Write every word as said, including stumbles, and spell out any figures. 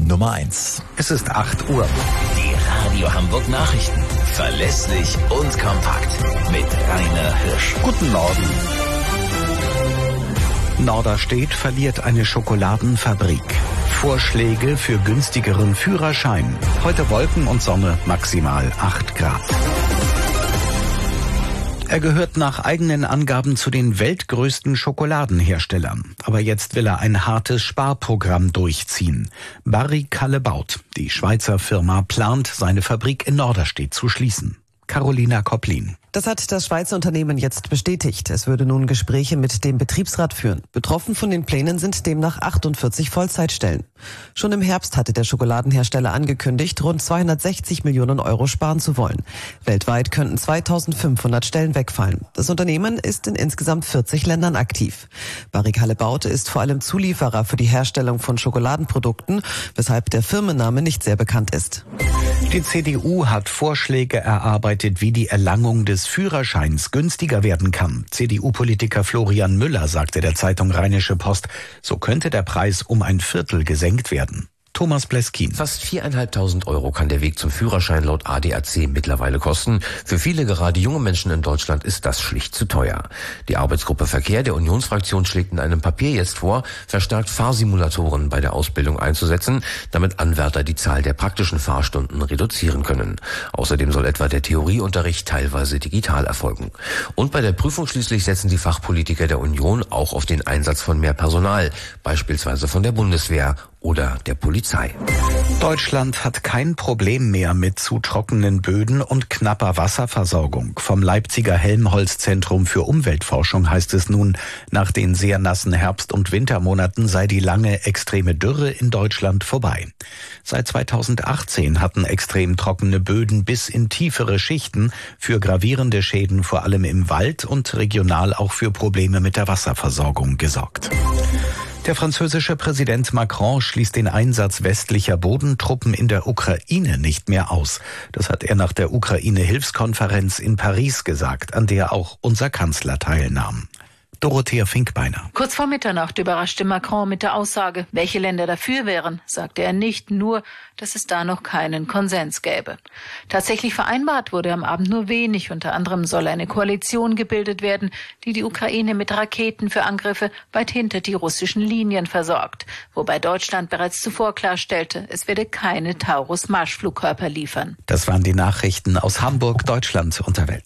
Nummer eins. Es ist acht Uhr. Die Radio Hamburg Nachrichten. Verlässlich und kompakt. Mit Rainer Hirsch. Guten Morgen. Norderstedt verliert eine Schokoladenfabrik. Vorschläge für günstigeren Führerschein. Heute Wolken und Sonne, maximal acht Grad. Er gehört nach eigenen Angaben zu den weltgrößten Schokoladenherstellern. Aber jetzt will er ein hartes Sparprogramm durchziehen. Barry Callebaut, die Schweizer Firma, plant, seine Fabrik in Norderstedt zu schließen. Carolina Kopplin. Das hat das Schweizer Unternehmen jetzt bestätigt. Es würde nun Gespräche mit dem Betriebsrat führen. Betroffen von den Plänen sind demnach achtundvierzig Vollzeitstellen. Schon im Herbst hatte der Schokoladenhersteller angekündigt, rund zweihundertsechzig Millionen Euro sparen zu wollen. Weltweit könnten zweitausendfünfhundert Stellen wegfallen. Das Unternehmen ist in insgesamt vierzig Ländern aktiv. Barry Callebaut ist vor allem Zulieferer für die Herstellung von Schokoladenprodukten, weshalb der Firmenname nicht sehr bekannt ist. Die C D U hat Vorschläge erarbeitet, wie die Erlangung des Führerscheins günstiger werden kann. C D U-Politiker Florian Müller sagte der Zeitung Rheinische Post, so könnte der Preis um ein Viertel gesenkt werden. Thomas Bleskin. Fast viereinhalbtausend Euro kann der Weg zum Führerschein laut A D A C mittlerweile kosten. Für viele, gerade junge Menschen in Deutschland, ist das schlicht zu teuer. Die Arbeitsgruppe Verkehr der Unionsfraktion schlägt in einem Papier jetzt vor, verstärkt Fahrsimulatoren bei der Ausbildung einzusetzen, damit Anwärter die Zahl der praktischen Fahrstunden reduzieren können. Außerdem soll etwa der Theorieunterricht teilweise digital erfolgen. Und bei der Prüfung schließlich setzen die Fachpolitiker der Union auch auf den Einsatz von mehr Personal, beispielsweise von der Bundeswehr oder der Polizei. Deutschland hat kein Problem mehr mit zu trockenen Böden und knapper Wasserversorgung. Vom Leipziger Helmholtz-Zentrum für Umweltforschung heißt es nun, nach den sehr nassen Herbst- und Wintermonaten sei die lange extreme Dürre in Deutschland vorbei. Seit zweitausendachtzehn hatten extrem trockene Böden bis in tiefere Schichten für gravierende Schäden vor allem im Wald und regional auch für Probleme mit der Wasserversorgung gesorgt. Der französische Präsident Macron schließt den Einsatz westlicher Bodentruppen in der Ukraine nicht mehr aus. Das hat er nach der Ukraine-Hilfskonferenz in Paris gesagt, an der auch unser Kanzler teilnahm. Dorothea Finkbeiner. Kurz vor Mitternacht überraschte Macron mit der Aussage, welche Länder dafür wären, sagte er nicht, nur, dass es da noch keinen Konsens gäbe. Tatsächlich vereinbart wurde am Abend nur wenig. Unter anderem soll eine Koalition gebildet werden, die die Ukraine mit Raketen für Angriffe weit hinter die russischen Linien versorgt. Wobei Deutschland bereits zuvor klarstellte, es werde keine Taurus-Marschflugkörper liefern. Das waren die Nachrichten aus Hamburg, Deutschland und der Welt.